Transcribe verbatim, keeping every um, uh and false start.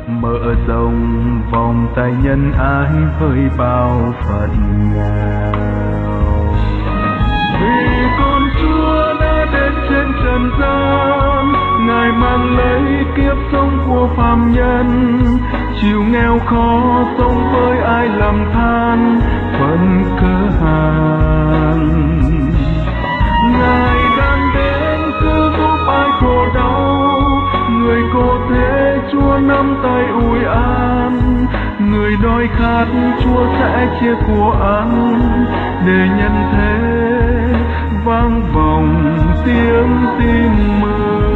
mở rộng vòng tay nhân ái với bao phận nghèo. Vì con Chúa đã đến trên trần gian, Ngài mang lấy kiếp sống của phàm nhân, chịu nghèo khó sống với ai lầm than phận cơ hàn. Ngài đang đến cứu giúp ai khổ đau, người cô thế Chúa nắm tay ủi an, người đói khát Chúa sẽ chia của ăn, để nhân thế vang vọng tiếng tin mừng.